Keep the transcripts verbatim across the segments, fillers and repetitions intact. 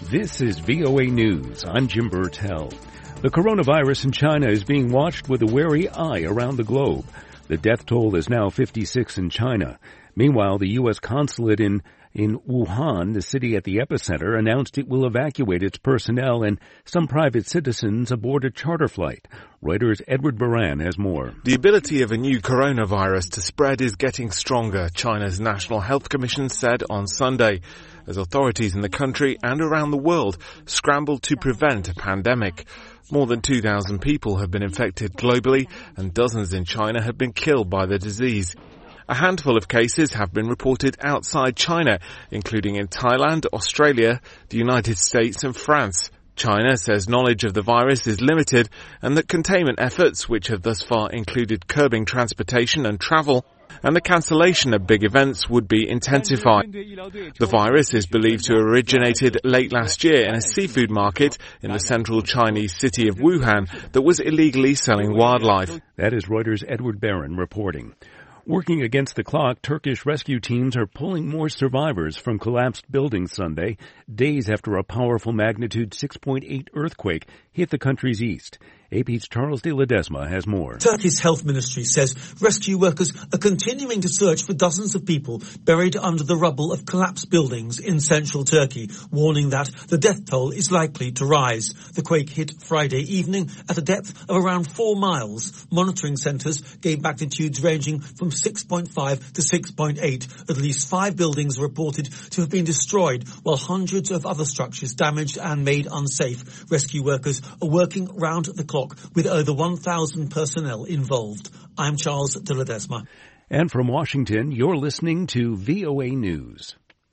This is V O A News. I'm Jim Burtell. The coronavirus in China is being watched with a wary eye around the globe. The death toll is now fifty-six in China. Meanwhile, the U S consulate in in Wuhan, the city at the epicenter, announced it will evacuate its personnel and some private citizens aboard a charter flight. Reuters' Edward Baran has more. The ability of a new coronavirus to spread is getting stronger, China's National Health Commission said on Sunday, as authorities in the country and around the world scramble to prevent a pandemic. More than two thousand people have been infected globally, and dozens in China have been killed by the disease. A handful of cases have been reported outside China, including in Thailand, Australia, the United States and France. China says knowledge of the virus is limited and that containment efforts, which have thus far included curbing transportation and travel, and the cancellation of big events would be intensified. The virus is believed to have originated late last year in a seafood market in the central Chinese city of Wuhan that was illegally selling wildlife. That is Reuters' Edward Baran reporting. Working against the clock, Turkish rescue teams are pulling more survivors from collapsed buildings Sunday, days after a powerful magnitude six point eight earthquake hit the country's east. A P's Charles de Ledesma has more. Turkey's health ministry says rescue workers are continuing to search for dozens of people buried under the rubble of collapsed buildings in central Turkey, warning that the death toll is likely to rise. The quake hit Friday evening at a depth of around four miles. Monitoring centres gave magnitudes ranging from six point five to six point eight. At least five buildings are reported to have been destroyed, while hundreds of other structures damaged and made unsafe. Rescue workers are working round the clock with over one thousand personnel involved. I'm Charles de Ledesma. And from Washington, you're listening to V O A News.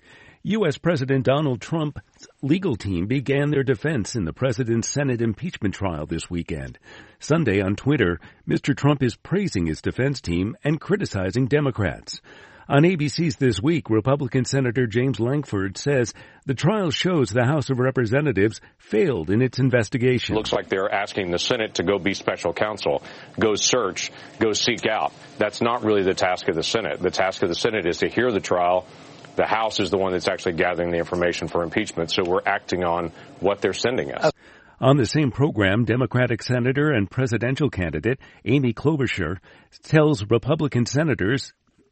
U S. President Donald Trump's legal team began their defense in the president's Senate impeachment trial this weekend. Sunday on Twitter, Mister Trump is praising his defense team and criticizing Democrats. On A B C's This Week, Republican Senator James Lankford says the trial shows the House of Representatives failed in its investigation. It looks like they're asking the Senate to go be special counsel, go search, go seek out. That's not really the task of the Senate. The task of the Senate is to hear the trial. The House is the one that's actually gathering the information for impeachment, so we're acting on what they're sending us. On the same program, Democratic Senator and presidential candidate Amy Klobuchar tells Republican senators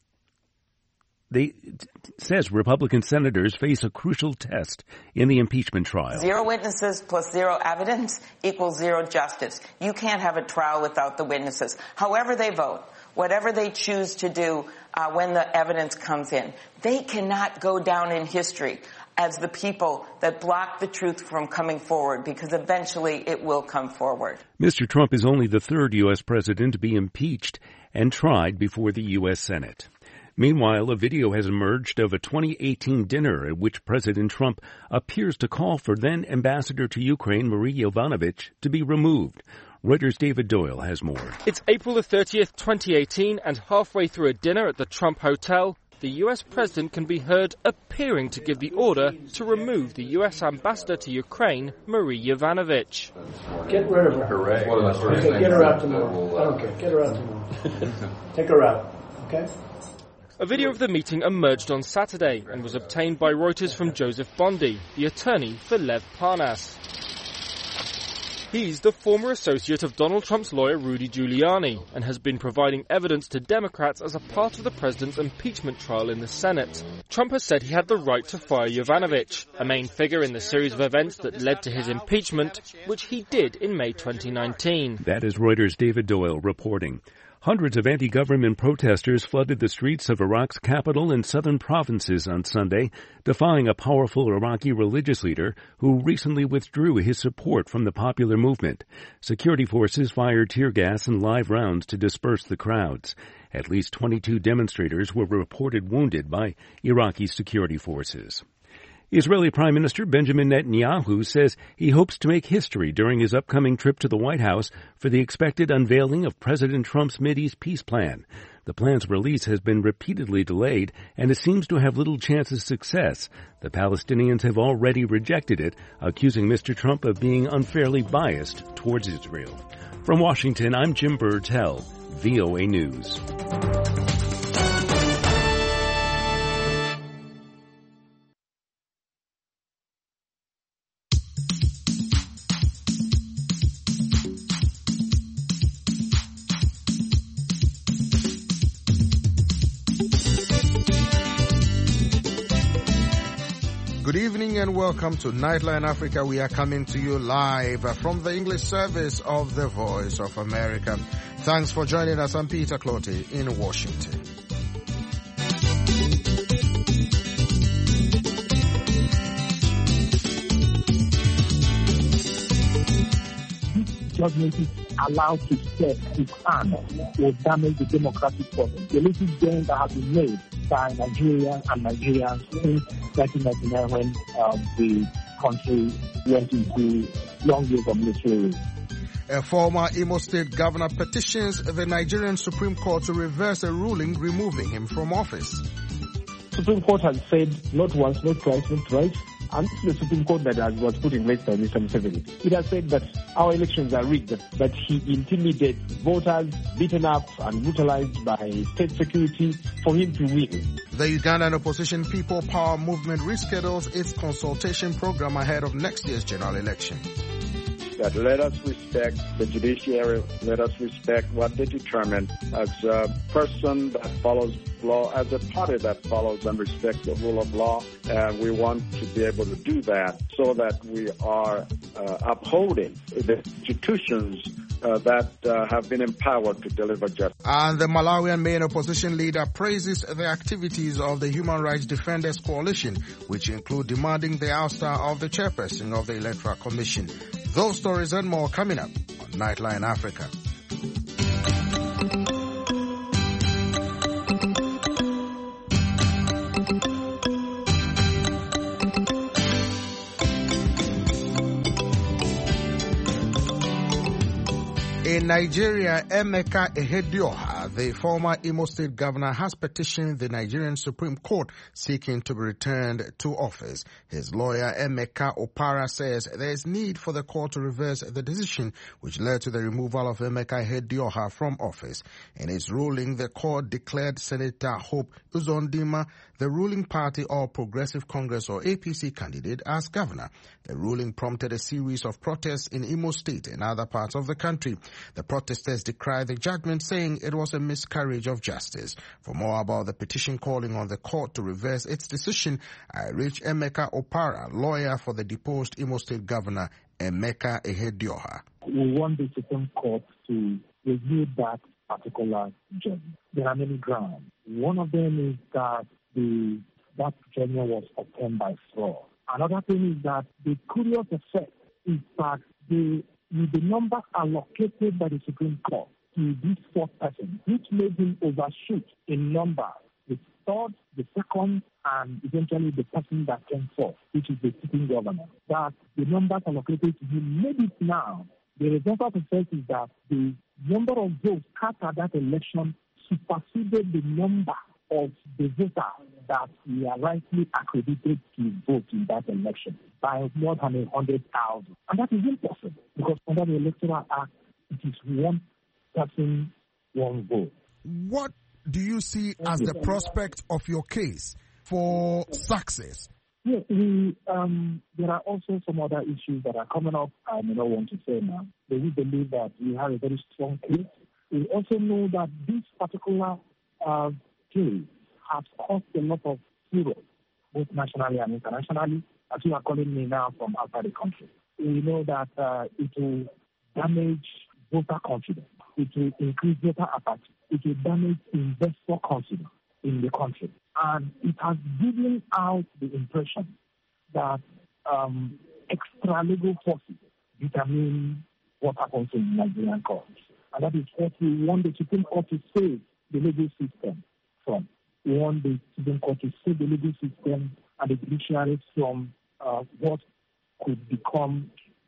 They says Republican senators face a crucial test in the impeachment trial. Zero witnesses plus zero evidence equals zero justice. You can't have a trial without the witnesses. However they vote, whatever they choose to do uh, when the evidence comes in, they cannot go down in history as the people that block the truth from coming forward, because eventually it will come forward. Mister Trump is only the third U S president to be impeached and tried before the U S Senate. Meanwhile, a video has emerged of a twenty eighteen dinner at which President Trump appears to call for then-Ambassador to Ukraine Marie Yovanovitch to be removed. Reuters' David Doyle has more. It's April the thirtieth, twenty eighteen, and halfway through a dinner at the Trump Hotel, the U S president can be heard appearing to give the order to remove the U S ambassador to Ukraine, Marie Yovanovitch. Get rid of her. Hooray. Okay, get her out tomorrow. I don't care. Get her out tomorrow. Take her out. Okay? A video of the meeting emerged on Saturday and was obtained by Reuters from Joseph Bondi, the attorney for Lev Parnas. He's the former associate of Donald Trump's lawyer Rudy Giuliani and has been providing evidence to Democrats as a part of the president's impeachment trial in the Senate. Trump has said he had the right to fire Yovanovitch, a main figure in the series of events that led to his impeachment, which he did in May twenty nineteen. That is Reuters' David Doyle reporting. Hundreds of anti-government protesters flooded the streets of Iraq's capital and southern provinces on Sunday, defying a powerful Iraqi religious leader who recently withdrew his support from the popular movement. Security forces fired tear gas and live rounds to disperse the crowds. At least twenty-two demonstrators were reported wounded by Iraqi security forces. Israeli Prime Minister Benjamin Netanyahu says he hopes to make history during his upcoming trip to the White House for the expected unveiling of President Trump's Mideast peace plan. The plan's release has been repeatedly delayed, and it seems to have little chance of success. The Palestinians have already rejected it, accusing Mister Trump of being unfairly biased towards Israel. From Washington, I'm Jim Burtell, V O A News. Good evening and welcome to Nightline Africa. We are coming to you live from the English service of the Voice of America. Thanks for joining us. I'm Peter Clottey in Washington. Judgment is allowed to step its hand will damage the democratic process. The little gain that has been made by Nigeria and Nigerians since nineteen ninety-nine when um, the country went into long years of military rule. A former Imo State governor petitions the Nigerian Supreme Court to reverse a ruling removing him from office. Supreme Court has said not once, not twice, not thrice, and the Supreme Court that has, was put in place by Mister Museveni. It has said that our elections are rigged, that he intimidates voters, beaten up and brutalized by state security for him to win. The Ugandan Opposition People Power Movement reschedules its consultation program ahead of next year's general election. That let us respect the judiciary, let us respect what they determine as a person that follows law, as a party that follows and respects the rule of law. And we want to be able to do that so that we are uh, upholding the institutions uh, that uh, have been empowered to deliver justice. And the Malawian main opposition leader praises the activities of the Human Rights Defenders Coalition, which include demanding the ouster of the chairperson of the Electoral Commission. Those stories and more coming up on Nightline Africa. In Nigeria, Emeka Ihedioha, the former Imo State governor, has petitioned the Nigerian Supreme Court seeking to be returned to office. His lawyer, Emeka Opara, says there is need for the court to reverse the decision which led to the removal of Emeka Ihedioha from office. In its ruling, the court declared Senator Hope Uzodimma, the ruling party All Progressive Congress or A P C candidate, as governor. The ruling prompted a series of protests in Imo State and other parts of the country. The protesters decried the judgment, saying it was a miscarriage of justice. For more about the petition calling on the court to reverse its decision, I reached Emeka Opara, lawyer for the deposed Imo State governor, Emeka Ihedioha. We want the Supreme Court to review that particular judgment. There are many grounds. One of them is that the that judgment was obtained by fraud. Another thing is that the curious effect is that the with the number allocated by the Supreme Court to this fourth person, which made him overshoot in number, the third, the second, and eventually the person that came fourth, which is the sitting governor, that the numbers allocated to him made it now. The result of the effect is that the number of votes cast at that election superseded the number of the voters that were rightly accredited to vote in that election by more than a hundred thousand. And that is impossible because under the Electoral Act, it is one person, one vote. What do you see as the prospect of your case for success? Yes, we, um, there are also some other issues that are coming up. I may not want to say now, but we believe that we have a very strong case. We also know that this particular uh, case has caused a lot of heroes, both nationally and internationally, as you are calling me now from outside the country. We know that uh, it will damage voter confidence. It will increase voter apathy. It will damage investor confidence in the country. And it has given out the impression that um, extra-legal forces determine what happens in Nigerian courts. And that is what we want the Supreme Court to save the legal system from. We want the Supreme Court to save the legal system and the judiciary from uh, what could become,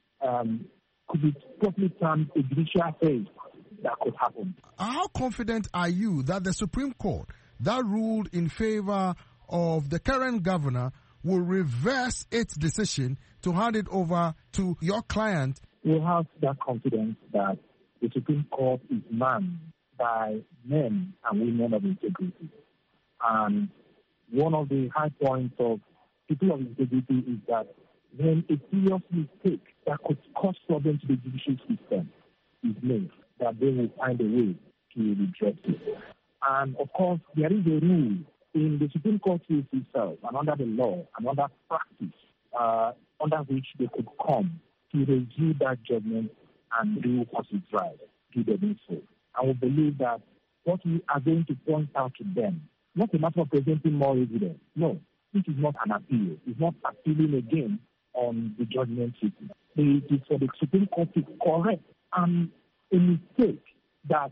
um, could be properly termed a judicial phase that could happen. How confident are you that the Supreme Court that ruled in favor of the current governor will reverse its decision to hand it over to your client? We have that confidence that the Supreme Court is manned by men and women of integrity. And one of the high points of people of integrity is that when a serious mistake that could cause problems to the judicial system is made, that they will find a way to redress it. And of course, there is a rule in the Supreme Court case itself, and under the law, and under practice, uh, under which they could come to review that judgment and do what is right, do the needful. I will believe that what we are going to point out to them, not a matter of presenting more evidence. No, this is not an appeal. It's not appealing again on the judgment sitting. It is for the Supreme Court to correct um, a mistake that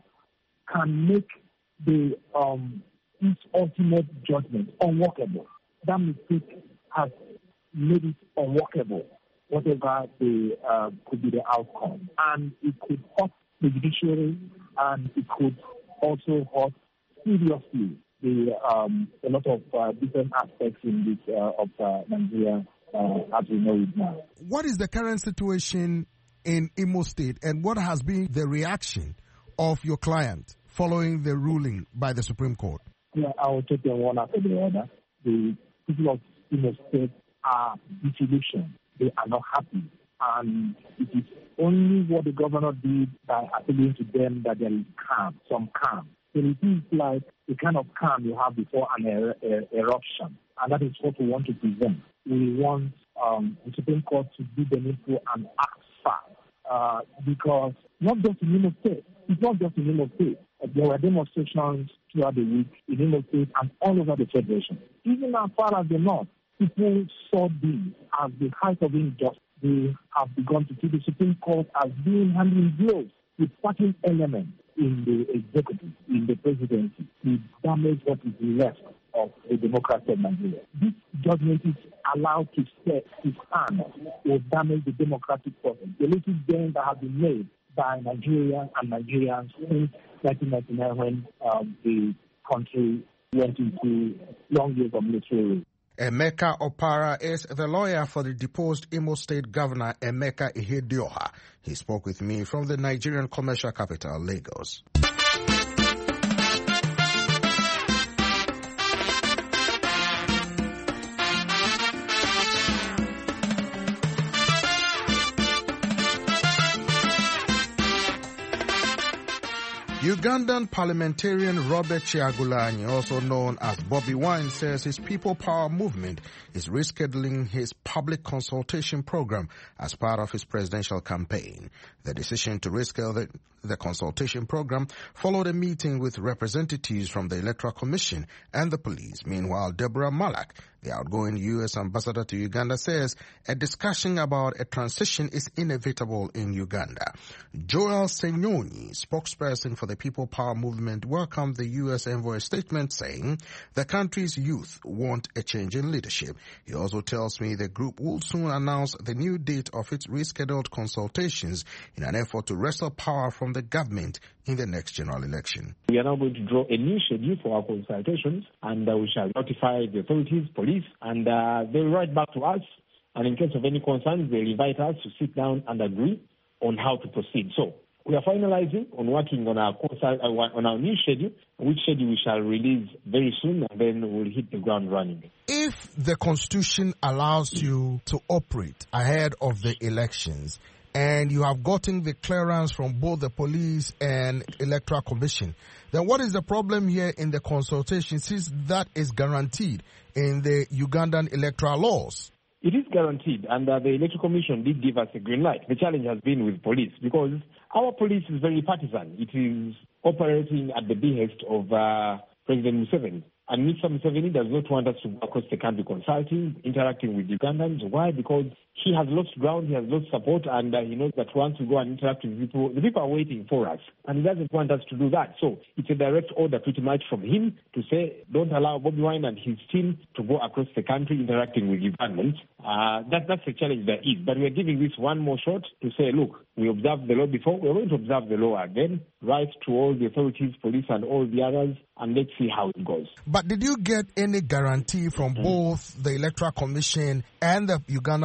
can make the um, its ultimate judgment unworkable. That mistake has made it unworkable, whatever the uh, could be the outcome. And it could hurt the judiciary, and it could also hurt seriously the um, a lot of uh, different aspects in this uh, of uh, Nigeria uh, as we know it now. What is the current situation in Imo State, and what has been the reaction of your client following the ruling by the Supreme Court? Yeah, I will take them one after the other. The people of Imo State are disillusioned. They are not happy. And it is only what the governor did by appealing to them that there is calm, some calm. So it is like the kind of calm you have before an er- er- eruption. And that is what we want to prevent. We want um, the Supreme Court to do the needful and act fast. Uh, because not just in Imo State, it's not just in Imo State. There were demonstrations throughout the week in Imo State and all over the Federation. Even as far as the North, people saw this as the height of injustice. They have begun to see the Supreme Court as being handling blows with certain elements in the executive, in the presidency, to damage what is left of the democracy of Nigeria. This judgment is allowed to set its hand will damage the democratic process. The little gains that have been made by Nigeria and Nigerians since nineteen ninety-nine when um, the country went into long years of military rule. Emeka Opara is the lawyer for the deposed Imo State Governor Emeka Ihedioha. He spoke with me from the Nigerian commercial capital, Lagos. Ugandan parliamentarian Robert Kyagulanyi, also known as Bobby Wine, says his People Power movement is rescheduling his public consultation program as part of his presidential campaign. The decision to reschedule the, the consultation program followed a meeting with representatives from the Electoral Commission and the police. Meanwhile, Deborah Malak, the outgoing U S ambassador to Uganda, says a discussion about a transition is inevitable in Uganda. Joel Senyoni, spokesperson for the People Power movement, welcomed the U S envoy's statement, saying the country's youth want a change in leadership. He also tells me the group will soon announce the new date of its rescheduled consultations in an effort to wrestle power from the government in the next general election. We are now going to draw a new schedule for our consultations, and uh, we shall notify the authorities, police, and uh, they'll write back to us. And in case of any concerns, they'll invite us to sit down and agree on how to proceed. So we are finalizing on working on our consult, uh, on our new schedule, which schedule we shall release very soon, and then we'll hit the ground running. If the Constitution allows you to operate ahead of the elections, and you have gotten the clearance from both the police and Electoral Commission, then what is the problem here in the consultation, since that is guaranteed in the Ugandan electoral laws? It is guaranteed, and uh, the Electoral Commission did give us a green light. The challenge has been with police, because our police is very partisan. It is operating at the behest of uh, President Museveni. And Mister Museveni does not want us to go across the country consulting, interacting with Ugandans. Why? Because he has lost ground, he has lost support, and uh, he knows that once we go and interact with people, the people are waiting for us. And he doesn't want us to do that. So it's a direct order pretty much from him to say, don't allow Bobby Wine and his team to go across the country interacting with Ugandans. Uh, that, that's the challenge there is. But we're giving this one more shot to say, look, we observed the law before, we're going to observe the law again, right to all the authorities, police and all the others, and let's see how it goes. But did you get any guarantee from mm-hmm. both the Electoral Commission and the Ugandan police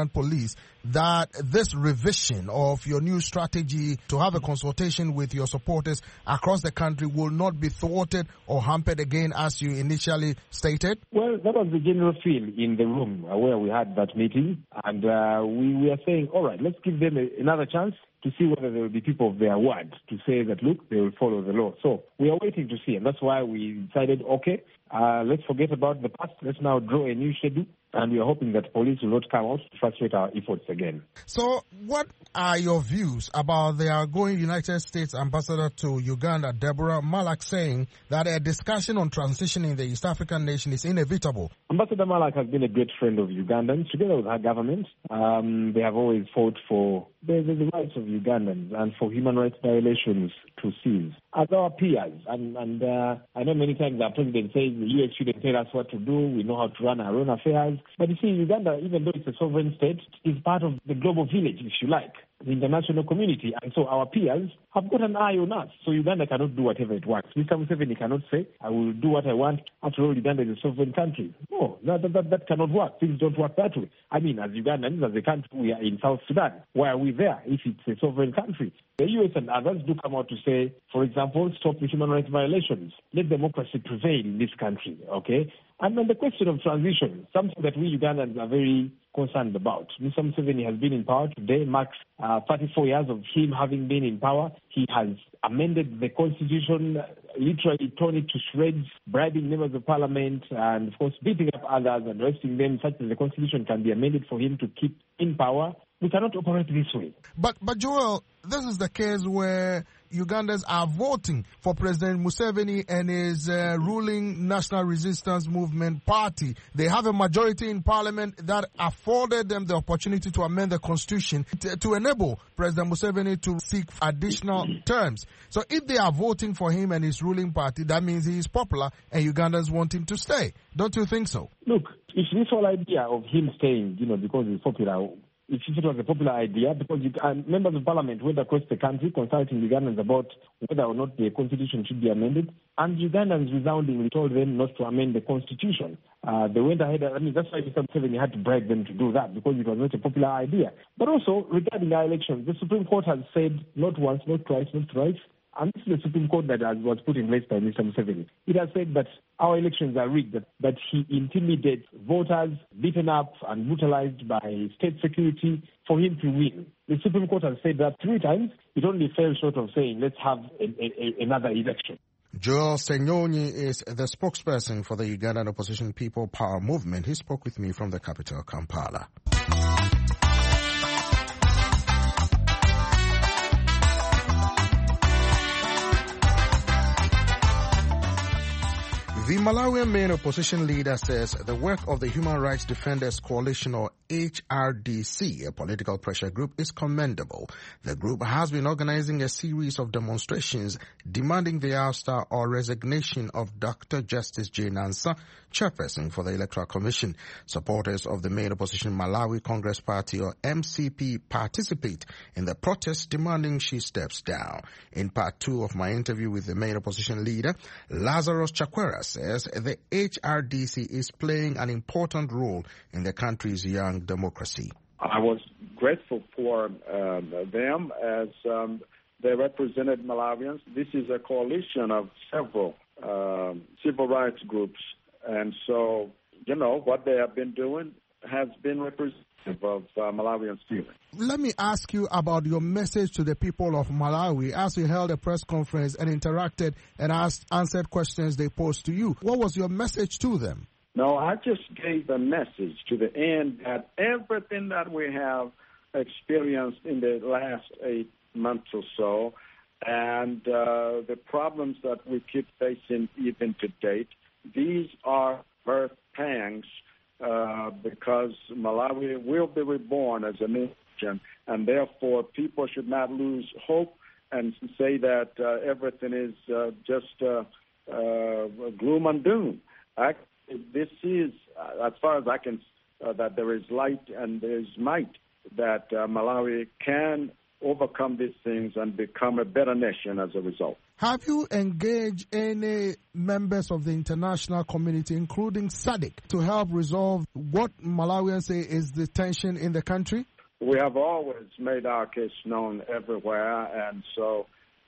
guarantees that this revision of your new strategy to have a consultation with your supporters across the country will not be thwarted or hampered again as you initially stated? Well, that was the general feel in the room where we had that meeting. And uh, we, we are saying, all right, let's give them a, another chance to see whether there will be people of their word to say that, look, they will follow the law. So we are waiting to see. And that's why we decided, okay, uh, let's forget about the past. Let's now draw a new schedule. And we are hoping that police will not come out to frustrate our efforts again. So what are your views about the outgoing United States ambassador to Uganda, Deborah Malak, saying that a discussion on transitioning the East African nation is inevitable? Ambassador Malak has been a great friend of Ugandans. Together with her government, um, they have always fought for the, the, the rights of Ugandans and for human rights violations to cease. As our peers, and, and uh, I know many times our president says the U S shouldn't tell us what to do, we know how to run our own affairs. But you see, Uganda, even though it's a sovereign state, is part of the global village, if you like, the international community. And so our peers have got an eye on us. So Uganda cannot do whatever it wants. Mister Museveni cannot say, I will do what I want. After all, Uganda is a sovereign country. No, that, that, that cannot work. Things don't work that way. I mean, as Ugandans, as a country, we are in South Sudan. Why are we there if it's a sovereign country? The U S and others do come out to say, for example, stop the human rights violations. Let democracy prevail in this country, okay? And then the question of transition, something that we Ugandans are very concerned about. Mister Museveni has been in power today, marks uh, thirty-four years of him having been in power. He has amended the constitution, literally torn it to shreds, bribing members of parliament, and of course beating up others and arresting them such that the constitution can be amended for him to keep in power. We cannot operate this way. But, but Joel, this is the case where Ugandans are voting for President Museveni and his uh, ruling National Resistance Movement party. They have a majority in parliament that afforded them the opportunity to amend the constitution to, to enable President Museveni to seek additional terms. So if they are voting for him and his ruling party, that means he is popular and Ugandans want him to stay. Don't you think so? Look, it's this whole idea of him staying, you know, because he's popular. If it was a popular idea, because you, uh, members of parliament went across the country consulting Ugandans about whether or not the constitution should be amended, and Ugandans resoundingly told them not to amend the constitution. Uh, they went ahead, I mean, that's why Mister Museveni had to bribe them to do that, because it was not a popular idea. But also, regarding our elections, the Supreme Court has said not once, not twice, not thrice, and this is the Supreme Court that has, was put in place by Mister Museveni. It has said that our elections are rigged, that, that he intimidates voters, beaten up and brutalized by state security for him to win. The Supreme Court has said that three times. It only fell short of saying, let's have a, a, a, another election. Joel Senyonyi is the spokesperson for the Ugandan Opposition People Power Movement. He spoke with me from the capital, Kampala. The Malawian main opposition leader says the work of the Human Rights Defenders Coalition, or H R D C, a political pressure group, is commendable. The group has been organizing a series of demonstrations demanding the ouster or resignation of Doctor Justice Jane Nansa, chairperson for the Electoral Commission. Supporters of the main opposition Malawi Congress Party, or M C P, participate in the protest demanding she steps down. In part two of my interview with the main opposition leader, Lazarus Chakwera says the H R D C is playing an important role in the country's young democracy. I was grateful for um, them as um, they represented Malawians. This is a coalition of several um, civil rights groups. And so, you know, what they have been doing has been representative of uh, Malawians' feelings. Let me ask you about your message to the people of Malawi as you held a press conference and interacted and asked, answered questions they posed to you. What was your message to them? No, I just gave a message to the end that everything that we have experienced in the last eight months or so and uh, the problems that we keep facing even to date, these are birth pangs uh, because Malawi will be reborn as a nation, and therefore people should not lose hope and say that uh, everything is uh, just uh, uh, gloom and doom. I, this is, uh, as far as I can, uh, that there is light and there is might, that uh, Malawi can overcome these things and become a better nation as a result. Have you engaged any members of the international community, including SADC, to help resolve what Malawians say is the tension in the country? we have always made our case known everywhere, and so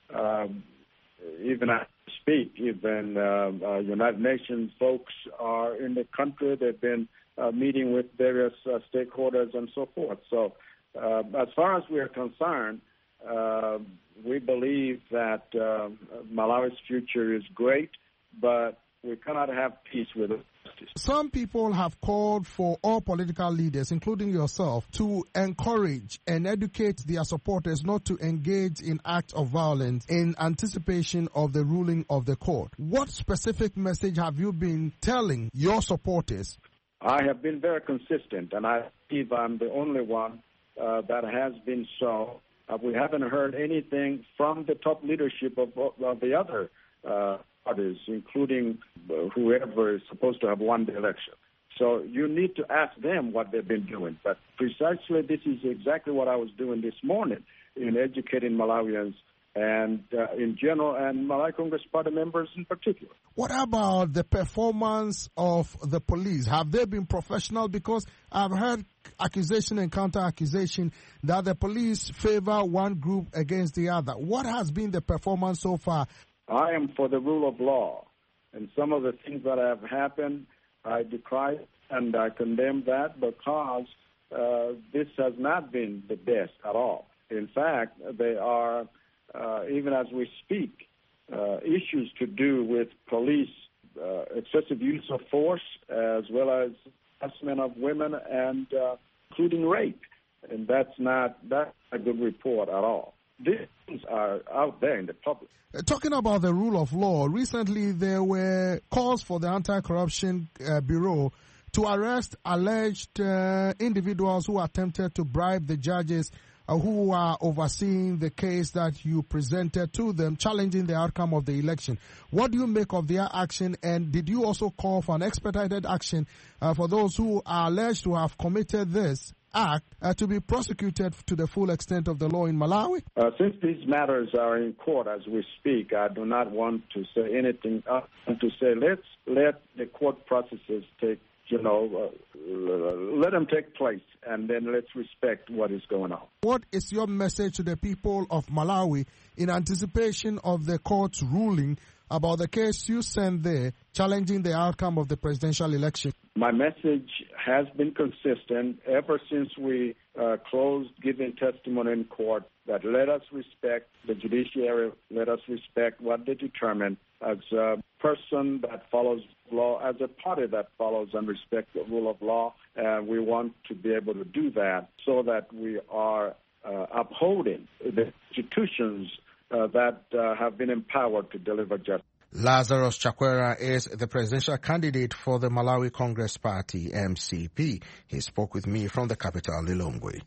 um, even as I speak, even uh, uh, United Nations folks are in the country. They've been uh, meeting with various uh, stakeholders and so forth. So uh, as far as we are concerned, uh, we believe that uh, Malawi's future is great, but we cannot have peace with it. Some people have called for all political leaders, including yourself, to encourage and educate their supporters not to engage in acts of violence in anticipation of the ruling of the court. What specific message have you been telling your supporters? I have been very consistent, and I believe I'm the only one uh, that has been so. Uh, we haven't heard anything from the top leadership of, of the other uh, parties, including whoever is supposed to have won the election. So you need to ask them what they've been doing. But precisely this is exactly what I was doing this morning in educating Malawians and uh, in general, and Malawi Congress Party members in particular. What about the performance of the police? Have they been professional? Because I've heard accusation and counter-accusation that the police favor one group against the other. What has been the performance so far? I am for the rule of law, and some of the things that have happened, I decry and I condemn that because uh, this has not been the best at all. In fact, they are, uh, even as we speak, uh, issues to do with police uh, excessive use of force as well as harassment of women and uh, including rape, and that's not that's a good report at all. These things are out there in the public. Talking about the rule of law, recently there were calls for the Anti-Corruption uh, Bureau to arrest alleged uh, individuals who attempted to bribe the judges uh, who are overseeing the case that you presented to them, challenging the outcome of the election. What do you make of their action, and did you also call for an expedited action uh, for those who are alleged to have committed this act uh, to be prosecuted to the full extent of the law in Malawi? Uh, since these matters are in court as we speak, I do not want to say anything other than to say let's let the court processes take, you know, uh, let them take place, and then let's respect what is going on. What is your message to the people of Malawi in anticipation of the court's ruling about the case you sent there challenging the outcome of the presidential election? My message has been consistent ever since we uh, closed giving testimony in court that let us respect the judiciary, let us respect what they determine as a person that follows law, as a party that follows and respects the rule of law. And we want to be able to do that so that we are uh, upholding the institutions uh, that uh, have been empowered to deliver justice. Lazarus Chakwera is the presidential candidate for the Malawi Congress Party, M C P. He spoke with me from the capital, Lilongwe.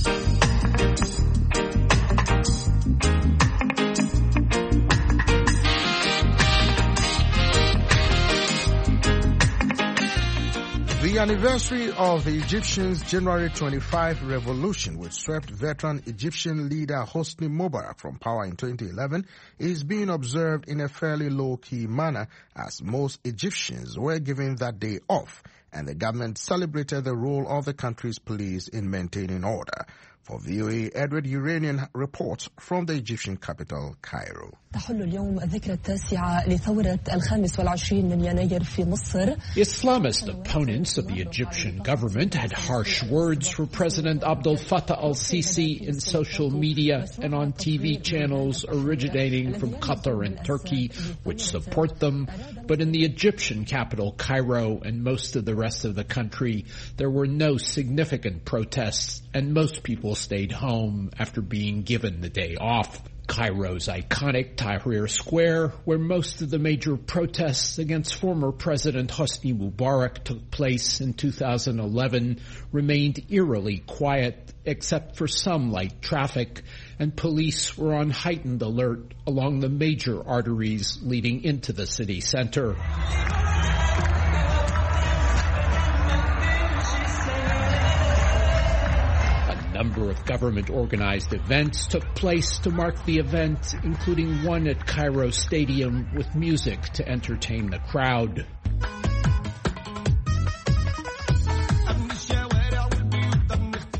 The anniversary of the Egyptians' January twenty-fifth revolution, which swept veteran Egyptian leader Hosni Mubarak from power in twenty eleven, is being observed in a fairly low-key manner as most Egyptians were given that day off, and the government celebrated the role of the country's police in maintaining order. For V O A, Edward Uranian reports from the Egyptian capital, Cairo. Islamist opponents of the Egyptian government had harsh words for President Abdel Fattah al-Sisi in social media and on T V channels originating from Qatar and Turkey, which support them. But in the Egyptian capital, Cairo, and most of the rest of the country, there were no significant protests, and most people stayed home after being given the day off. Cairo's iconic Tahrir Square, where most of the major protests against former President Hosni Mubarak took place in two thousand eleven, remained eerily quiet except for some light traffic, and police were on heightened alert along the major arteries leading into the city center. A number of government-organized events took place to mark the event, including one at Cairo Stadium with music to entertain the crowd.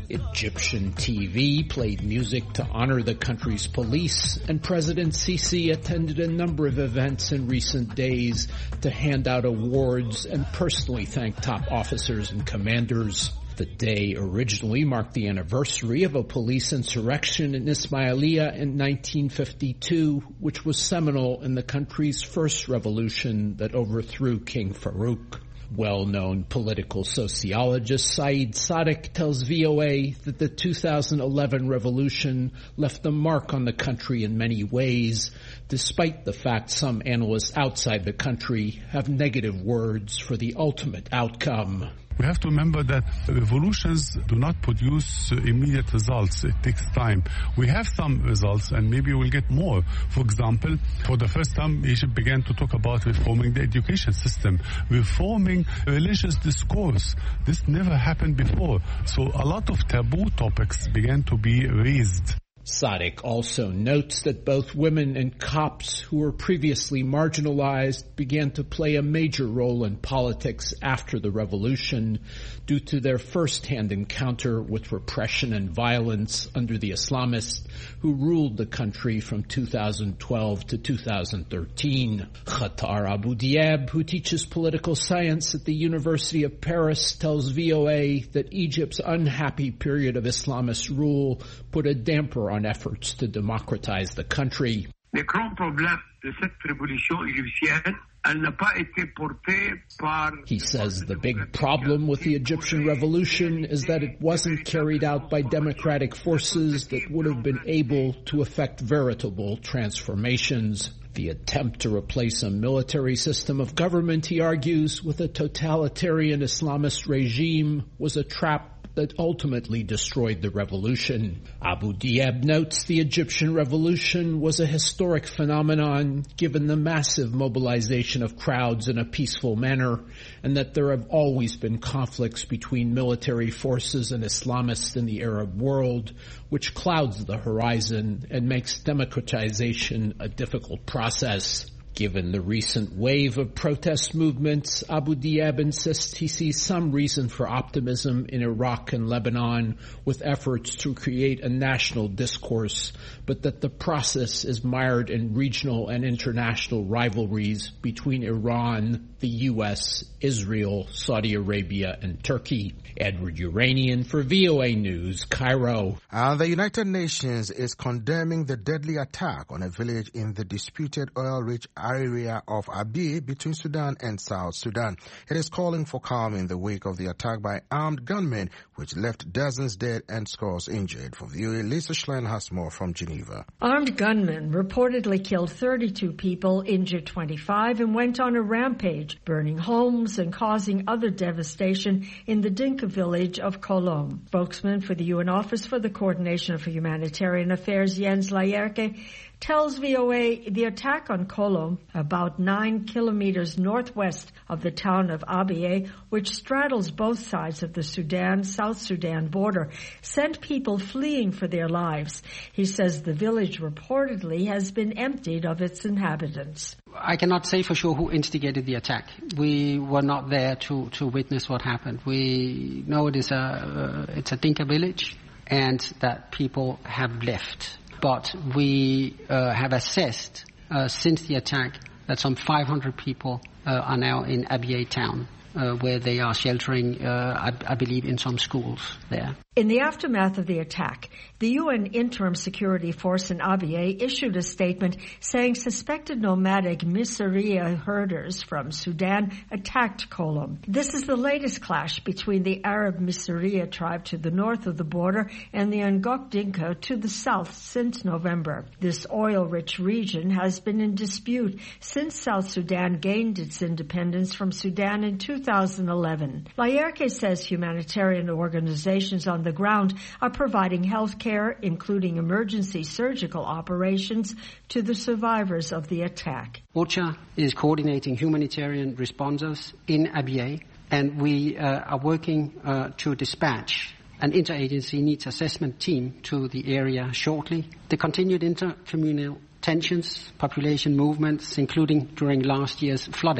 Egyptian T V played music to honor the country's police, and President Sisi attended a number of events in recent days to hand out awards and personally thank top officers and commanders. The day originally marked the anniversary of a police insurrection in Ismailia in nineteen fifty-two, which was seminal in the country's first revolution that overthrew King Farouk. Well-known political sociologist Saeed Sadiq tells V O A that the two thousand eleven revolution left a mark on the country in many ways, despite the fact some analysts outside the country have negative words for the ultimate outcome. We have to remember that revolutions do not produce immediate results. It takes time. We have some results and maybe we'll get more. For example, for the first time, Egypt began to talk about reforming the education system, reforming religious discourse. This never happened before. So a lot of taboo topics began to be raised. Sadiq also notes that both women and Copts who were previously marginalized began to play a major role in politics after the revolution due to their first-hand encounter with repression and violence under the Islamists who ruled the country from two thousand twelve to two thousand thirteen. Khatar Abu Diab, who teaches political science at the University of Paris, tells V O A that Egypt's unhappy period of Islamist rule put a damper on efforts to democratize the country. Le grand problème de cette révolution égyptienne, elle n'a pas été portée par... He says the big problem with the Egyptian revolution is that it wasn't carried out by democratic forces that would have been able to effect veritable transformations. The attempt to replace a military system of government, he argues, with a totalitarian Islamist regime was a trap that ultimately destroyed the revolution. Abu Diab notes the Egyptian revolution was a historic phenomenon given the massive mobilization of crowds in a peaceful manner, and that there have always been conflicts between military forces and Islamists in the Arab world, which clouds the horizon and makes democratization a difficult process. Given the recent wave of protest movements, Abu Diab insists he sees some reason for optimism in Iraq and Lebanon with efforts to create a national discourse, but that the process is mired in regional and international rivalries between Iran, the U S, Israel, Saudi Arabia, and Turkey. Edward Uranian for V O A News, Cairo. Uh, the United Nations is condemning the deadly attack on a village in the disputed oil-rich area of Abyei between Sudan and South Sudan. It is calling for calm in the wake of the attack by armed gunmen, which left dozens dead and scores injured. For V O A, Lisa Schlein has more from Geneva. Armed gunmen reportedly killed thirty-two people, injured twenty-five, and went on a rampage, burning homes and causing other devastation in the Dinka village of Kolom. Spokesman for the U N Office for the Coordination of Humanitarian Affairs, Jens Laerke, tells V O A the attack on Kolom, about nine kilometers northwest of the town of Abyei, which straddles both sides of the Sudan-South Sudan border, sent people fleeing for their lives. He says the village reportedly has been emptied of its inhabitants. I cannot say for sure who instigated the attack. We were not there to, to witness what happened. We know it is a, uh, it's a Dinka village and that people have left. But we uh, have assessed uh, since the attack that some five hundred people uh, are now in Abyei town, uh, where they are sheltering, uh, I, I believe, in some schools there. In the aftermath of the attack, the U N Interim Security Force in Abyei issued a statement saying suspected nomadic Misriya herders from Sudan attacked Kolom. This is the latest clash between the Arab Misriya tribe to the north of the border and the Ngok Dinka to the south since November. This oil-rich region has been in dispute since South Sudan gained its independence from Sudan in two thousand eleven. Laerke says humanitarian organizations on the ground are providing health care, including emergency surgical operations, to the survivors of the attack. OCHA is coordinating humanitarian responses in Abyei, and we uh, are working uh, to dispatch an interagency needs assessment team to the area shortly. The continued intercommunal tensions, population movements, including during last year's flooding,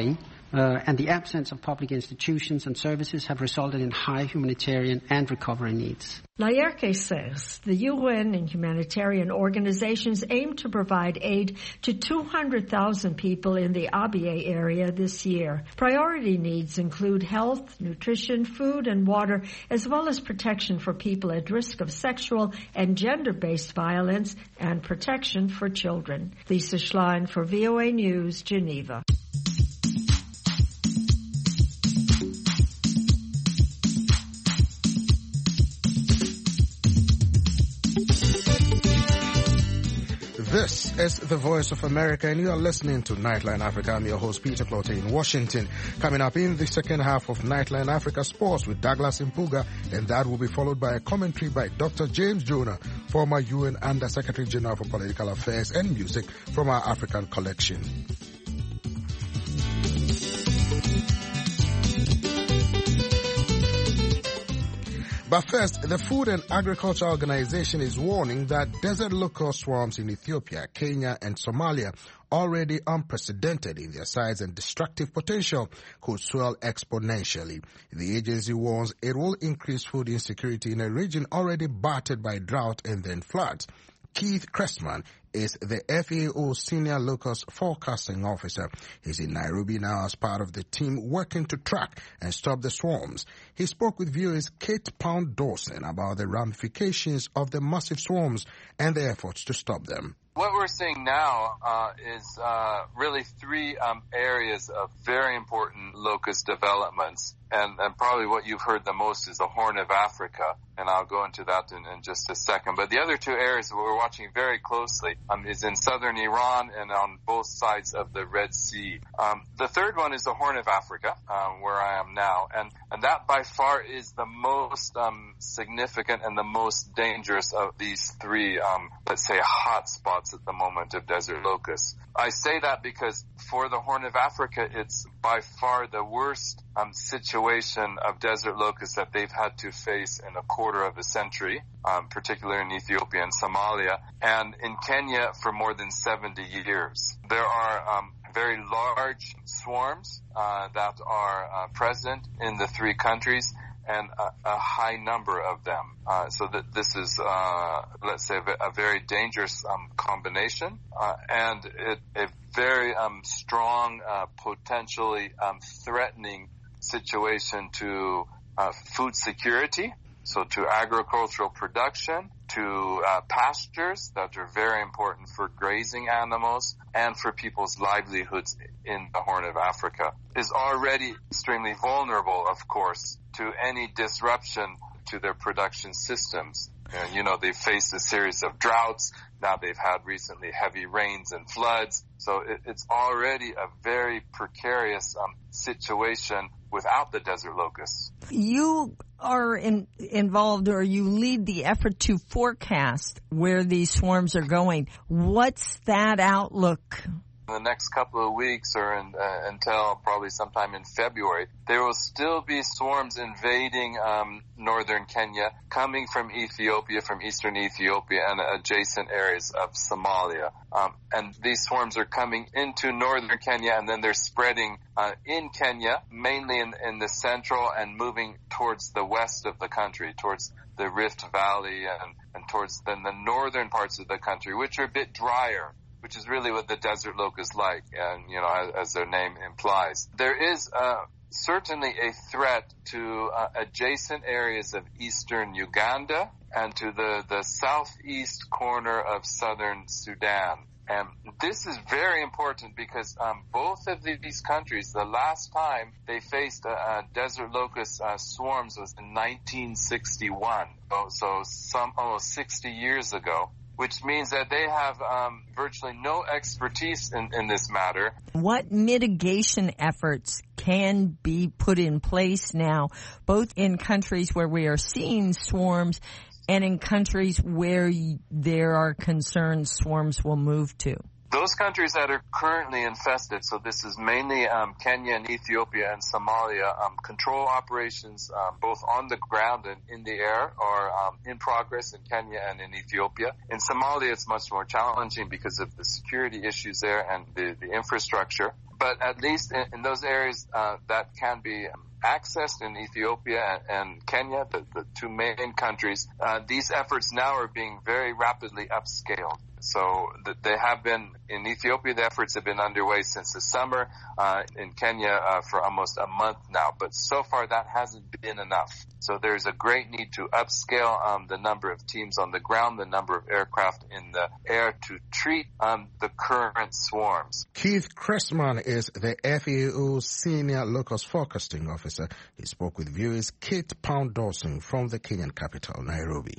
uh, and the absence of public institutions and services have resulted in high humanitarian and recovery needs. Layerke says the U N and humanitarian organizations aim to provide aid to two hundred thousand people in the Abyei area this year. Priority needs include health, nutrition, food, and water, as well as protection for people at risk of sexual and gender-based violence and protection for children. Lisa Schlein for V O A News, Geneva. This is the Voice of America, and you are listening to Nightline Africa. I'm your host, Peter Clote in Washington. Coming up in the second half of Nightline Africa Sports with Douglas Impuga, and that will be followed by a commentary by Doctor James Jonah, former U N Under Secretary General for Political Affairs and Music from our African collection. But first, the Food and Agriculture Organization is warning that desert locust swarms in Ethiopia, Kenya, and Somalia, already unprecedented in their size and destructive potential, could swell exponentially. The agency warns it will increase food insecurity in a region already battered by drought and then floods. Keith Cressman is the F A O Senior Locust Forecasting Officer. He's in Nairobi now as part of the team working to track and stop the swarms. He spoke with V O A's Kate Pound Dawson about the ramifications of the massive swarms and the efforts to stop them. What we're seeing now uh, is uh, really three um, areas of very important locust developments. And, and probably what you've heard the most is the Horn of Africa, and I'll go into that in, in just a second. But the other two areas that we're watching very closely um, is in southern Iran and on both sides of the Red Sea. Um, the third one is the Horn of Africa, um, where I am now, and, and that by far is the most um, significant and the most dangerous of these three, um, let's say, hot spots at the moment of desert locusts. I say that because for the Horn of Africa, it's by far the worst um, situation of desert locusts that they've had to face in a quarter of a century, um, particularly in Ethiopia and Somalia, and in Kenya for more than seventy years. There are um, very large swarms uh, that are uh, present in the three countries, and a, a high number of them. Uh, so that this is, uh, let's say, a, a very dangerous um, combination, uh, and it, a very um, strong, uh, potentially um, threatening situation to uh, food security, so to agricultural production, to uh, pastures that are very important for grazing animals and for people's livelihoods in the Horn of Africa, is already extremely vulnerable, of course, to any disruption to their production systems. And, you know, they've faced a series of droughts. Now they've had recently heavy rains and floods. So it, it's already a very precarious um, situation without the desert locusts. You are in, involved, or you lead the effort to forecast where these swarms are going. What's that outlook? In the next couple of weeks, or in, uh, until probably sometime in February, there will still be swarms invading um, northern Kenya, coming from Ethiopia, from eastern Ethiopia and adjacent areas of Somalia. Um, and these swarms are coming into northern Kenya, and then they're spreading uh, in Kenya, mainly in, in the central, and moving towards the west of the country, towards the Rift Valley, and, and towards then the northern parts of the country, which are a bit drier, which is really what the desert locust like, and, you know, as, as their name implies. There is uh, certainly a threat to uh, adjacent areas of eastern Uganda and to the, the southeast corner of southern Sudan. And this is very important because um, both of these countries, the last time they faced a, a desert locust uh, swarms was in nineteen sixty-one, so, so some almost sixty years ago, which means that they have um, virtually no expertise in, in this matter. What mitigation efforts can be put in place now, both in countries where we are seeing swarms and in countries where there are concerns swarms will move to? Those countries that are currently infested, so this is mainly um, Kenya and Ethiopia and Somalia, um, control operations um, both on the ground and in the air are um, in progress in Kenya and in Ethiopia. In Somalia, it's much more challenging because of the security issues there and the, the infrastructure. But at least in, in those areas uh, that can be um, accessed in Ethiopia and Kenya, the, the two main countries, uh, these efforts now are being very rapidly upscaled. So they have been, in Ethiopia, the efforts have been underway since the summer, uh, in Kenya uh, for almost a month now. But so far that hasn't been enough. So there's a great need to upscale um, the number of teams on the ground, the number of aircraft in the air to treat um, the current swarms. Keith Cressman is the F A O Senior Locust Forecasting Officer. He spoke with viewers Kate Pound Dawson from the Kenyan capital, Nairobi.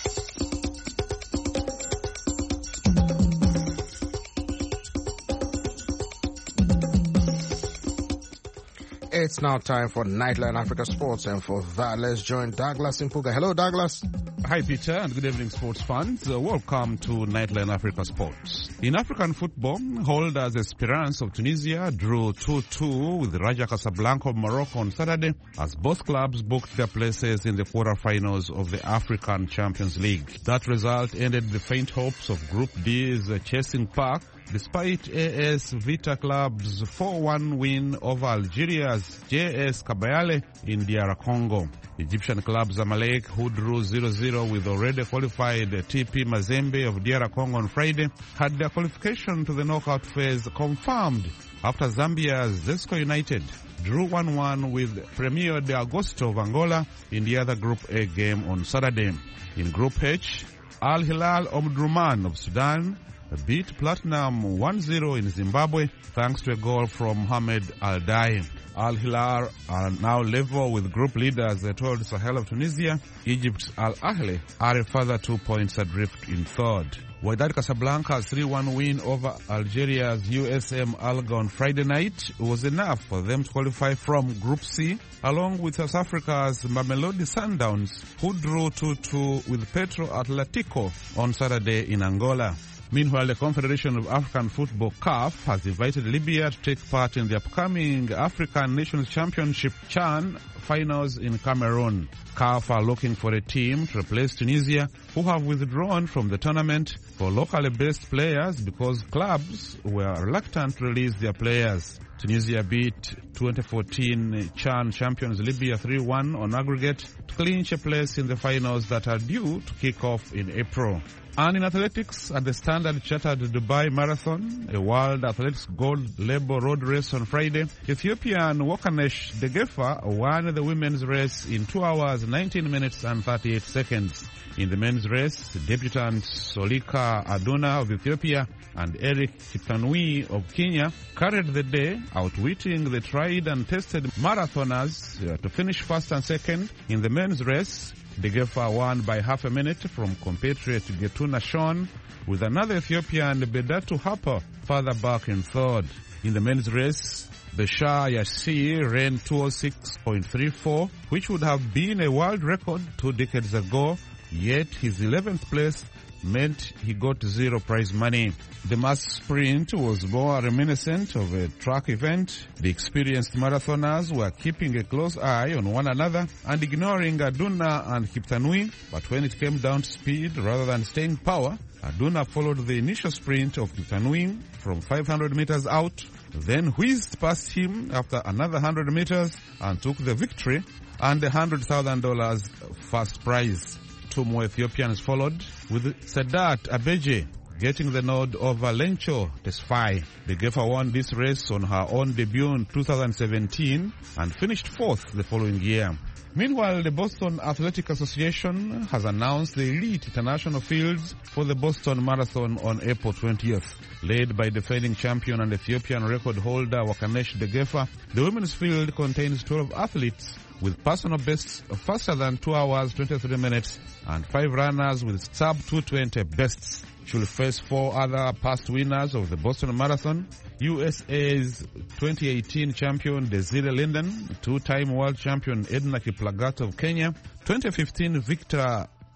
It's now time for Nightline Africa Sports, and for that, let's join Douglas Impuga. Hello, Douglas. Hi, Peter, and good evening, sports fans. Uh, welcome to Nightline Africa Sports. In African football, holders Esperance of Tunisia drew two two with Raja Casablanca of Morocco on Saturday, as both clubs booked their places in the quarterfinals of the African Champions League. That result ended the faint hopes of Group D's uh, Chasing Park, despite A S Vita Club's four one win over Algeria's J S Kabylie in D R Congo. Egyptian club Zamalek, who drew zero zero with already qualified T P Mazembe of D R Congo on Friday, had their qualification to the knockout phase confirmed after Zambia's Zesco United drew one one with Premier de Agosto of Angola in the other Group A game on Saturday. In Group H, Al Hilal Omdurman of Sudan beat Platinum one zero in Zimbabwe thanks to a goal from Mohamed Al-Dai. Al Hilal are now level with group leaders Etoile Sahel of Tunisia. Egypt's Al Ahly are a further two points adrift in third. Wydad Casablanca's three one win over Algeria's U S M Alger on Friday night was enough for them to qualify from Group C, along with South Africa's Mamelodi Sundowns, who drew two two with Petro Atletico on Saturday in Angola. Meanwhile, the Confederation of African Football, C A F, has invited Libya to take part in the upcoming African Nations Championship CHAN finals in Cameroon. C A F are looking for a team to replace Tunisia, who have withdrawn from the tournament for locally based players because clubs were reluctant to release their players. Tunisia beat twenty fourteen CHAN champions Libya three one on aggregate to clinch a place in the finals that are due to kick off in April. And in athletics, at the Standard Chartered Dubai Marathon, a World Athletics Gold Label Road Race on Friday, Ethiopian Wakanesh Degefa won the women's race in two hours, nineteen minutes and thirty-eight seconds. In the men's race, debutants Solika Aduna of Ethiopia and Eric Kitanui of Kenya carried the day, outwitting the tried and tested marathoners uh, to finish first and second. In the men's race, Degefa won by half a minute from compatriot Getuna Shon, with another Ethiopian, Bedatu Harper, further back in third. In the men's race, Bashar Yassir ran two oh six point three four, which would have been a world record two decades ago, yet his eleventh place meant he got zero prize money. The mass sprint was more reminiscent of a track event. The experienced marathoners were keeping a close eye on one another and ignoring Aduna and Kiptanui, but when it came down to speed rather than staying power, Aduna followed the initial sprint of Kiptanui from five hundred meters out, then whizzed past him after another one hundred meters and took the victory and the one hundred thousand dollars first prize. Two more Ethiopians followed, with Sadat Abeje getting the nod over Lencho Tesfaye. The Degefa won this race on her own debut in two thousand seventeen and finished fourth the following year. Meanwhile, the Boston Athletic Association has announced the elite international fields for the Boston Marathon on April twentieth. Led by defending champion and Ethiopian record holder Wakanesh Degefa, the women's field contains twelve athletes with personal bests faster than two hours, twenty-three minutes, and five runners with sub two twenty bests. She will face four other past winners of the Boston Marathon: U S A's twenty eighteen champion Desiree Linden, two-time world champion Edna Kiplagat of Kenya, twenty fifteen Victor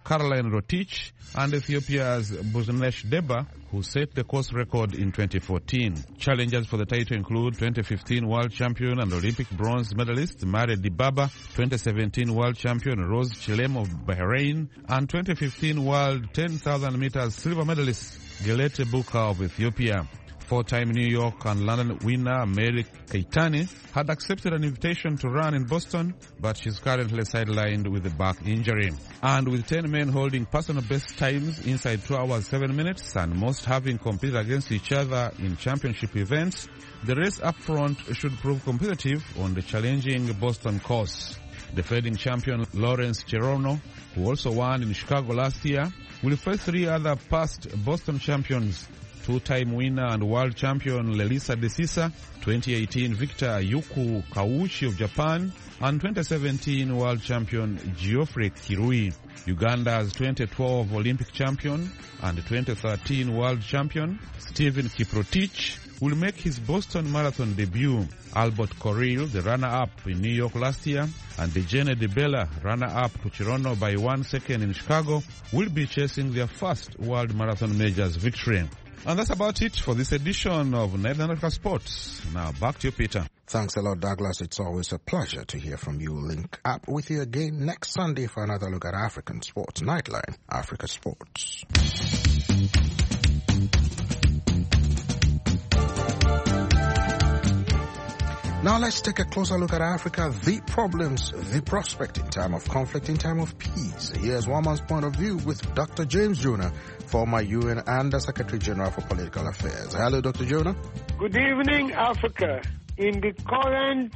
Caroline Rotich, and Ethiopia's Buznesh Deba, who set the course record in twenty fourteen. Challengers for the title include twenty fifteen world champion and Olympic bronze medalist Mare Dibaba, twenty seventeen world champion Rose Chilem of Bahrain, and twenty fifteen world ten thousand meters silver medalist Gelete Buka of Ethiopia. Four-time New York and London winner Mary Keitani had accepted an invitation to run in Boston, but she's currently sidelined with a back injury. And with ten men holding personal best times inside two hours seven minutes and most having competed against each other in championship events, the race up front should prove competitive on the challenging Boston course. Defending champion Lawrence Cherono, who also won in Chicago last year, will face three other past Boston champions, two-time winner and world champion Lelisa Desisa, twenty eighteen victor Yuku Kawuchi of Japan, and twenty seventeen world champion Geoffrey Kirui. Uganda's twenty twelve Olympic champion and twenty thirteen world champion Stephen Kiprotich will make his Boston Marathon debut. Albert Corril, the runner-up in New York last year, and Dejene Dibela, runner-up to Chirono by one second in Chicago, will be chasing their first World Marathon Majors victory. And that's about it for this edition of Nightline Africa Sports. Now back to you, Peter. Thanks a lot, Douglas. It's always a pleasure to hear from you. Link up with you again next Sunday for another look at African sports. Nightline Africa Sports. Now let's take a closer look at Africa, the problems, the prospect in time of conflict, in time of peace. Here's one man's point of view with Doctor James Jonah, former U N Under Secretary General for Political Affairs. Hello, Doctor Jonah. Good evening, Africa. In the current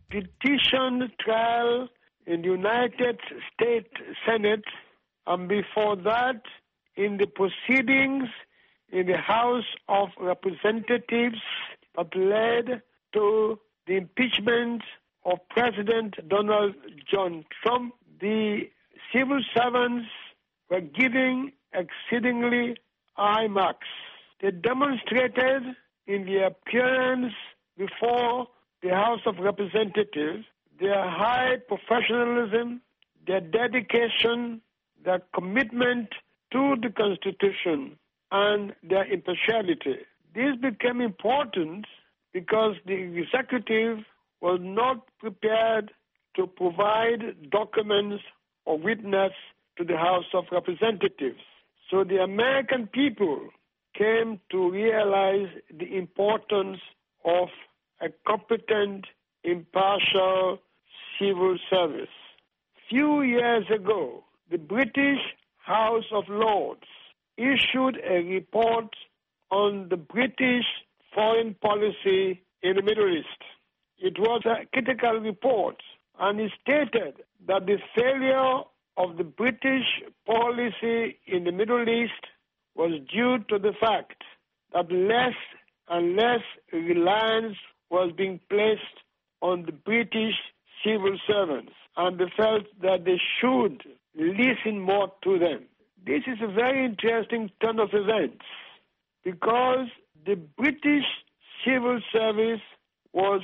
petition trial in the United States Senate, and before that, in the proceedings in the House of Representatives that led to the impeachment of President Donald John Trump, the civil servants were giving exceedingly high marks. They demonstrated in their appearance before the House of Representatives their high professionalism, their dedication, their commitment to the Constitution, and their impartiality. This became important because the executive was not prepared to provide documents or witness to the House of Representatives. So the American people came to realize the importance of a competent, impartial civil service. Few years ago, the British House of Lords issued a report on the British foreign policy in the Middle East. It was a critical report, and it stated that the failure of the British policy in the Middle East was due to the fact that less and less reliance was being placed on the British civil servants, and they felt that they should listen more to them. This is a very interesting turn of events because the British civil service was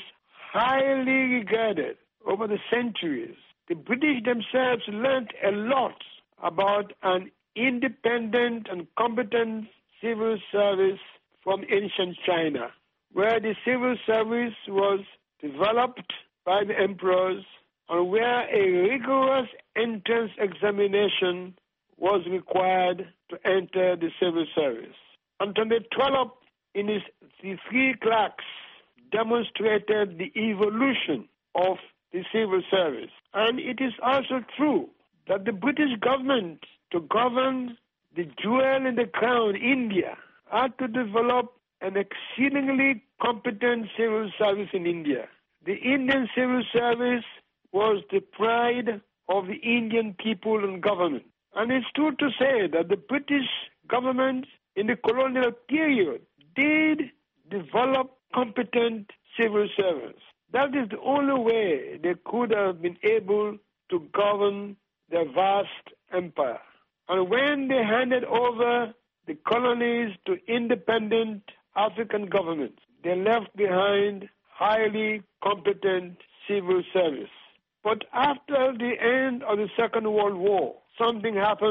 highly regarded over the centuries. The British themselves learned a lot about an independent and competent civil service from ancient China, where the civil service was developed by the emperors and where a rigorous entrance examination was required to enter the civil service. Anthony Trollope, in his The Three Clerks, demonstrated the evolution of the civil service. And it is also true that the British government, to govern the jewel in the crown, India, had to develop an exceedingly competent civil service in India. The Indian civil service was the pride of the Indian people and government. And it's true to say that the British government in the colonial period did develop competent civil servants. That is the only way they could have been able to govern their vast empire. And when they handed over the colonies to independent African governments, they left behind highly competent civil service. But after the end of the Second World War, something happened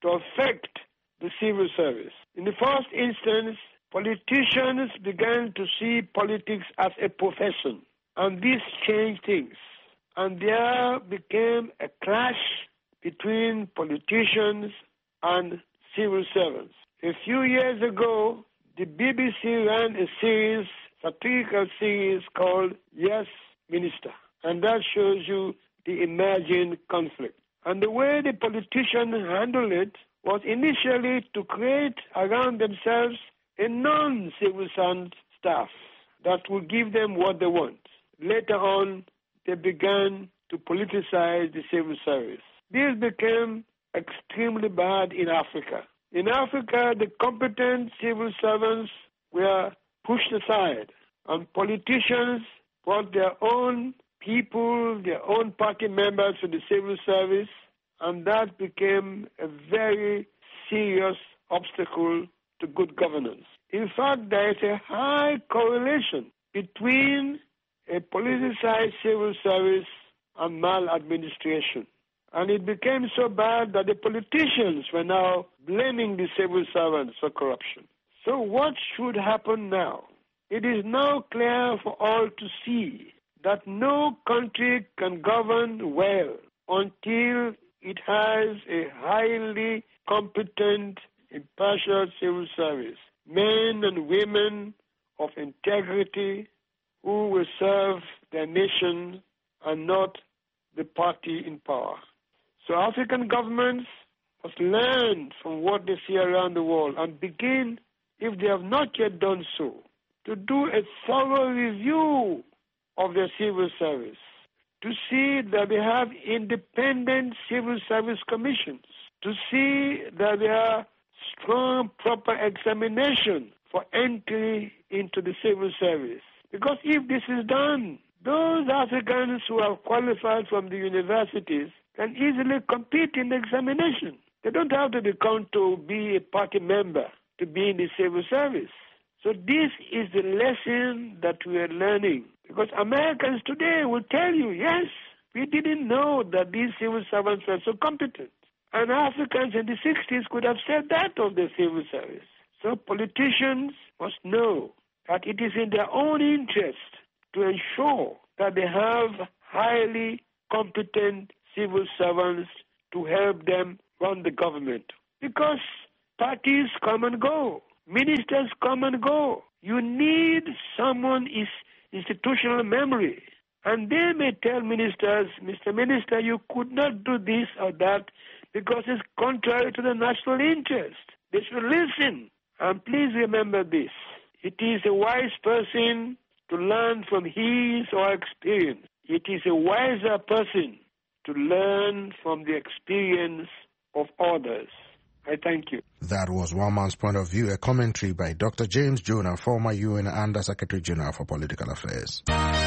to affect the civil service. In the first instance, politicians began to see politics as a profession, and this changed things. And there became a clash between politicians and civil servants. A few years ago, the B B C ran a series, satirical series called Yes, Minister. And that shows you the imagined conflict. And the way the politicians handled it was initially to create around themselves a non-civil servant staff that would give them what they want. Later on, they began to politicize the civil service. This became extremely bad in Africa. In Africa, the competent civil servants were pushed aside, and politicians brought their own people, their own party members to the civil service, and that became a very serious obstacle to good governance. In fact, there is a high correlation between a politicized civil service and maladministration. And it became so bad that the politicians were now blaming the civil servants for corruption. So what should happen now? It is now clear for all to see that no country can govern well until it has a highly competent, impartial civil service. Men and women of integrity who will serve their nation and not the party in power. So African governments must learn from what they see around the world and begin, if they have not yet done so, to do a thorough review of their civil service, to see that they have independent civil service commissions, to see that there are strong, proper examination for entry into the civil service. Because if this is done, those Africans who are qualified from the universities can easily compete in the examination. They don't have to become to be a party member to be in the civil service. So this is the lesson that we are learning. Because Americans today will tell you, yes, we didn't know that these civil servants were so competent. And Africans in the sixties could have said that of the civil service. So politicians must know that it is in their own interest to ensure that they have highly competent civil servants to help them run the government. Because parties come and go. Ministers come and go. You need someone is institutional memory. And they may tell ministers, Mister Minister, you could not do this or that because it's contrary to the national interest. They should listen. And please remember this. It is a wise person to learn from his or her experience. It is a wiser person to learn from the experience of others. I thank you. That was one man's point of view, a commentary by Doctor James Jonah, former U N Under Secretary General for Political Affairs.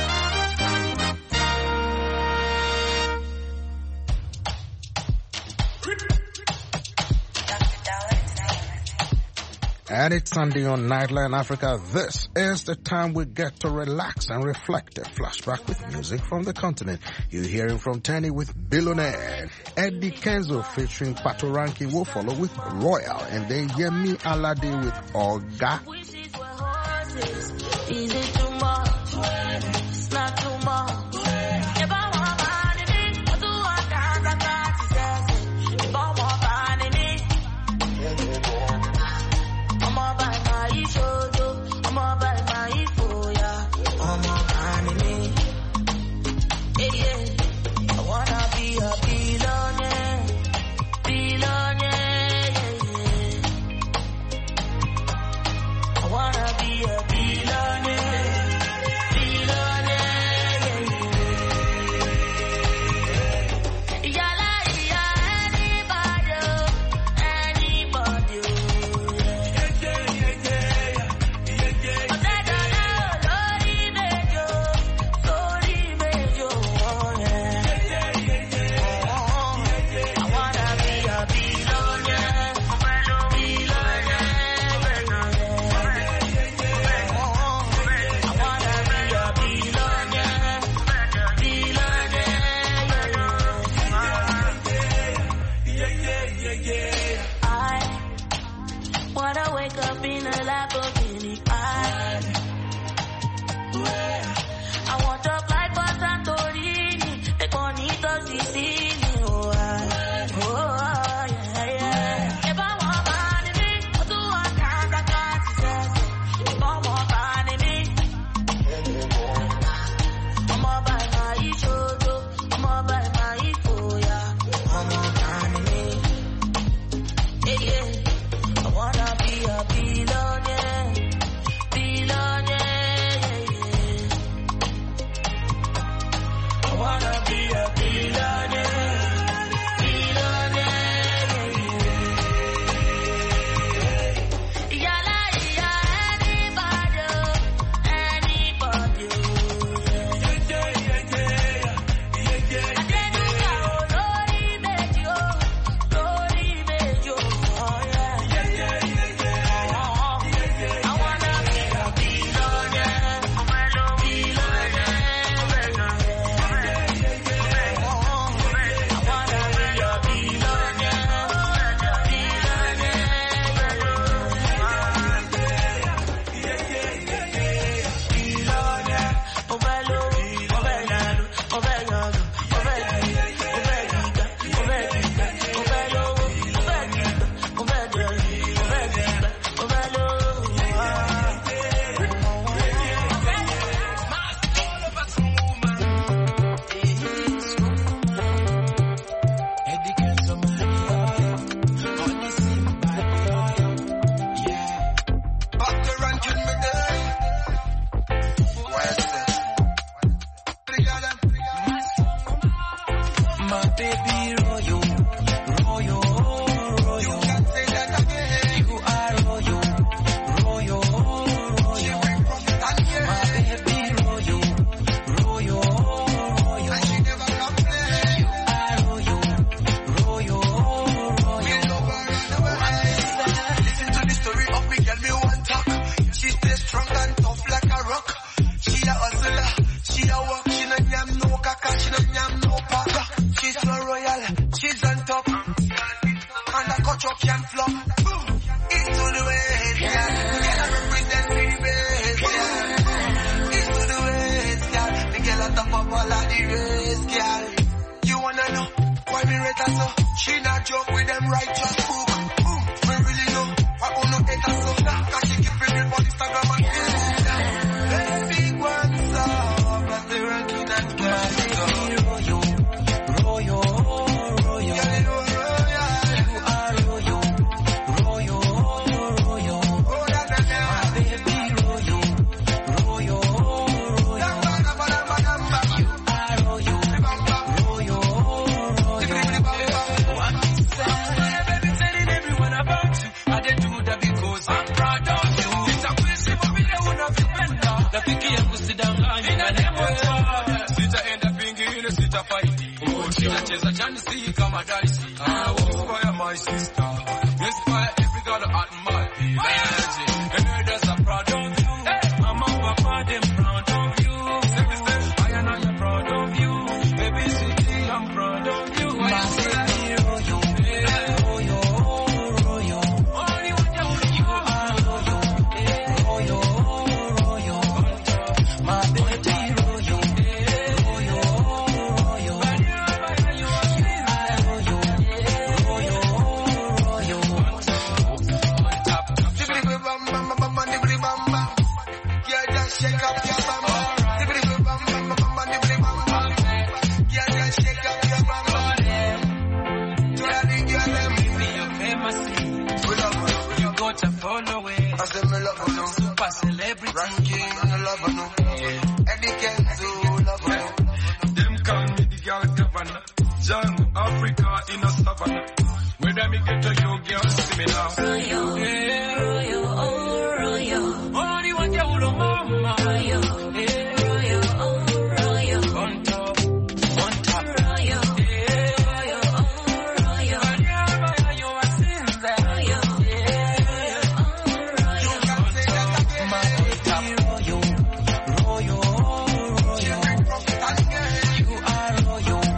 And it's Sunday on Nightline Africa. This is the time we get to relax and reflect. A flashback with music from the continent. You're hearing from Tenny with Billionaire. Eddie Kenzo featuring Patoranking will follow with Royal. And then Yemi Alade with Oga. Is it too much? It's not too much. Yeah, yeah. I wanna be a billionaire, billionaire. Yeah, yeah. I wanna be a billionaire, billionaire. Yeah, yeah.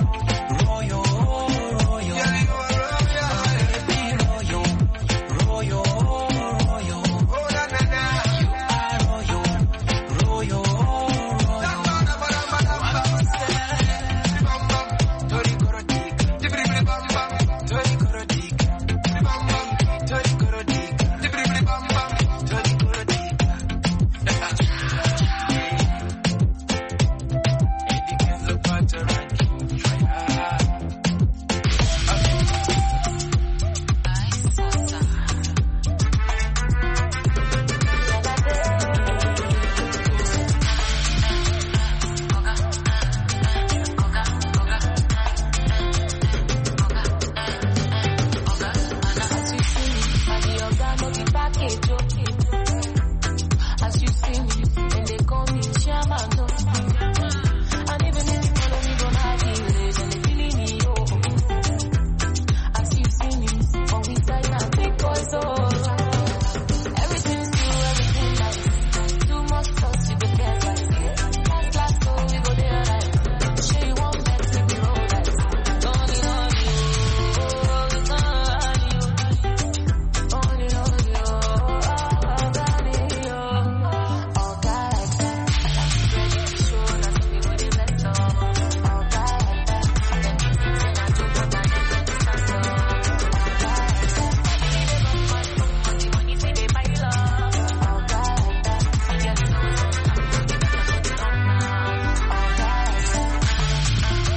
Royo, your gun, no be package, oh. As you see me, and they call me Shaman, no. And even if you follow me, don't have village, and they feeling me, oh. As you see me, on we side now, big boys, oh. Everything's new, everything nice. Too much trust, you go get right. Last, last, so we go there, right. Show you one bet, make me roll right. Don't need on you, oh, it's not on you. Only on you, oh, got it, oh. All guy like that, ready to show, now so we go the best, oh. All guy like that, then we think say na joke, but na them don't stand, oh. All guy like that, money, money, money, say they buy love. All guy like that, you get to know it's all now, you get to put it on now. All guy like that.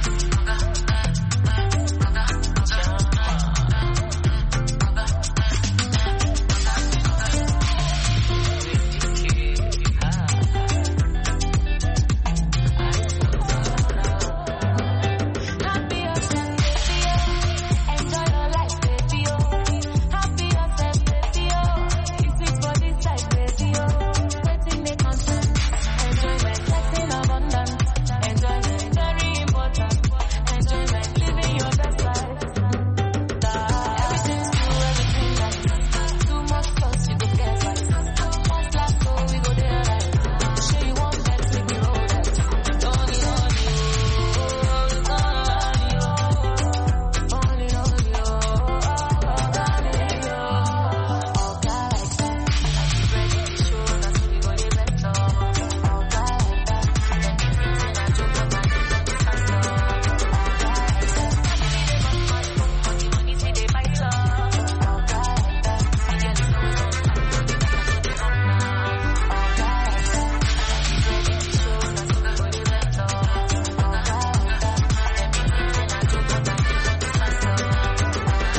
Happy yourself, baby, oh. Enjoy your life, baby, oh. Happy yourself, baby, oh. It's sweet for this life, baby, oh. Waiting may concern. Enjoyment, blessing abundant. Enjoyment, very important. Enjoyment, living your best life. Everything's new, everything nice. Too much fuss, you go get right. Last, last, so we go there, right. Show you one bet, make me roll right. Don't need on you, oh, it's not on you. Only on you, oh, got it, oh. All guy like that, ready to show, now so we go the best, oh. All guy like that, then we think say na joke, but na them don't stand, oh. All guy like that, money, money, say they buy love. All guy like that, you get to know it's all now, you get to put it on now. All guy like that, ready to show, now so we go the best, oh. All guy like that, then we think say na joke, but na them don't stand, oh. All guy like that,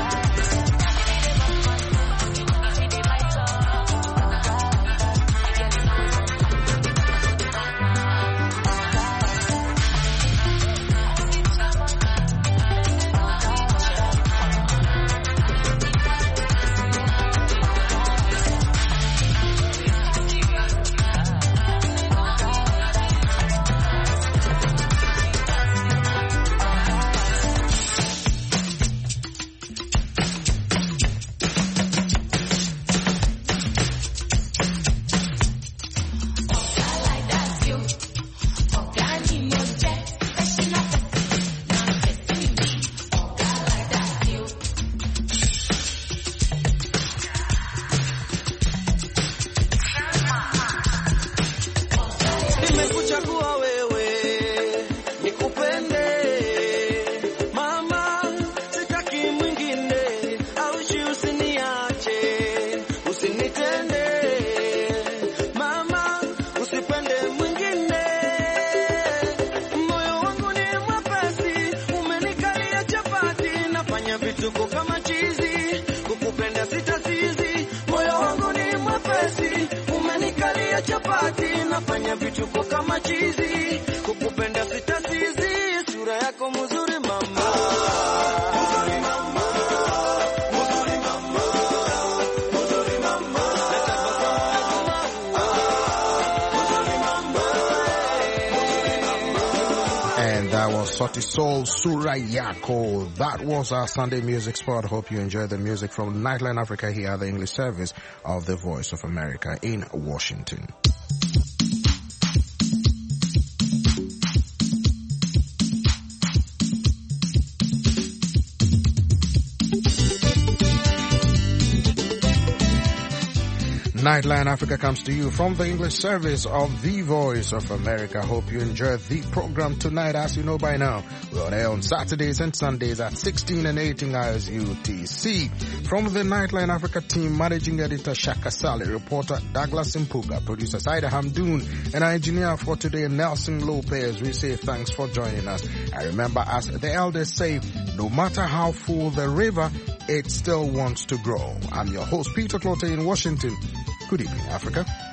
money, money, say they buy love. All guy like that, you get to know it's all now, you get to put it on now. All guy like that. Nimekuchagua wewe nikupende, mama, sitaki mwingine, aushi usiniache, usinitende, mama, usipende mwingine. Moyo wangu ni mwepesi, umenikalia chapati, nafanya vituko kama chizi, kukupenda sitasizi. Moyo wangu ni mwepesi, umenikalia chapati, nafanya vituko kama chizi, kukupenda sitasizi. Sura yako mzuri mama, mzuri mama, mzuri mama, mzuri mama, mzuri mama, mzuri mama. And that was Sauti Sol, Sura Yako. That was our Sunday music spot. Hope you enjoyed the music from Nightline Africa here at the English service of the Voice of America in Washington. Nightline Africa comes to you from the English service of the Voice of America. Hope you enjoyed the program tonight. As you know by now, we're on air on Saturdays and Sundays at sixteen and eighteen hours U T C. From the Nightline Africa team, managing editor Shaka Sally, reporter Douglas Impuga, producer Saida Hamdoon, and our engineer for today, Nelson Lopez, we say thanks for joining us. And remember, as the elders say, no matter how full the river, it still wants to grow. I'm your host, Peter Clote in Washington. Good evening, Africa.